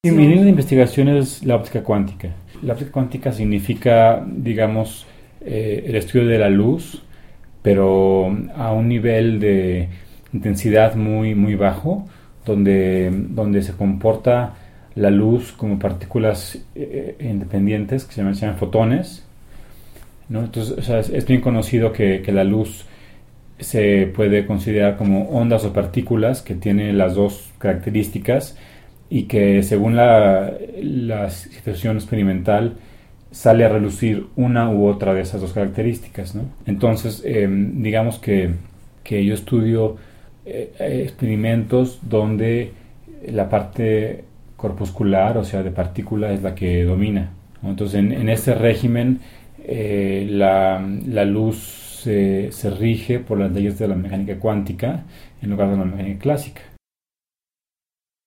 Y mi línea de investigación es la óptica cuántica. La óptica cuántica significa, digamos, el estudio de la luz, pero a un nivel de intensidad muy, muy bajo, donde se comporta la luz como partículas independientes que se llaman fotones, ¿no? Entonces, o sea, es bien conocido que la luz se puede considerar como ondas o partículas que tienen las dos características y que según la situación experimental sale a relucir una u otra de esas dos características, ¿no? Entonces, digamos que yo estudio experimentos donde la parte corpuscular, o sea, de partícula, es la que domina, ¿no? Entonces, en este régimen, la luz se rige por las leyes de la mecánica cuántica en lugar de la mecánica clásica.